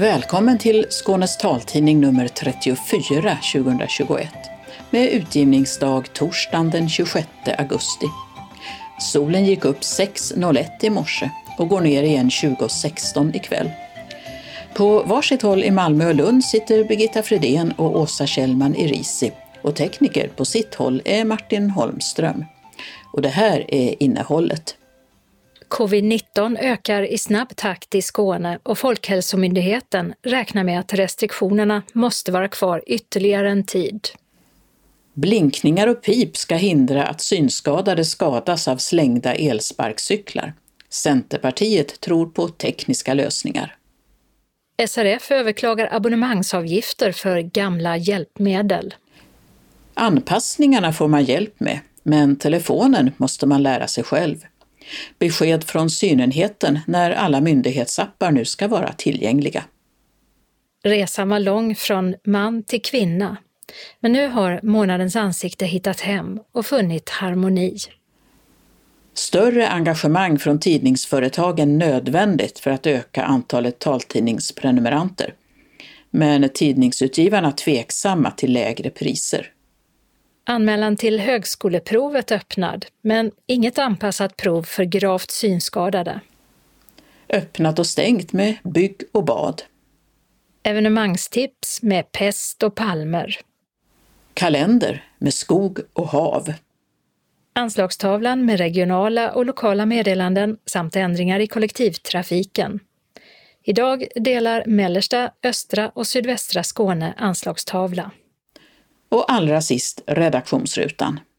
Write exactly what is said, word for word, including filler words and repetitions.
Välkommen till Skånes taltidning nummer trettiofyra tjugohundratjugoett med utgivningsdag torsdagen den tjugosjätte augusti. Solen gick upp sex noll ett i morse och går ner igen tjugo sexton ikväll. På varsitt håll i Malmö och Lund sitter Birgitta Fredén och Åsa Kjellman i Risi och tekniker på sitt håll är Martin Holmström. Och det här är innehållet. covid nitton ökar i snabb takt i Skåne och Folkhälsomyndigheten räknar med att restriktionerna måste vara kvar ytterligare en tid. Blinkningar och pip ska hindra att synskadade skadas av slängda elsparkcyklar. Centerpartiet tror på tekniska lösningar. S R F överklagar abonnemangsavgifter för gamla hjälpmedel. Anpassningarna får man hjälp med, men telefonen måste man lära sig själv. Besked från synenheten när alla myndighetsappar nu ska vara tillgängliga. Resan var lång från man till kvinna, men nu har månadens ansikte hittat hem och funnit harmoni. Större engagemang från tidningsföretagen nödvändigt för att öka antalet taltidningsprenumeranter. Men tidningsutgivarna tveksamma till lägre priser. Anmälan till högskoleprovet öppnad, men inget anpassat prov för gravt synskadade. Öppnat och stängt med bygg och bad. Evenemangstips med pest och palmer. Kalender med skog och hav. Anslagstavlan med regionala och lokala meddelanden samt ändringar i kollektivtrafiken. Idag delar mellersta, östra och sydvästra Skåne anslagstavla. Och allra sist redaktionsrutan.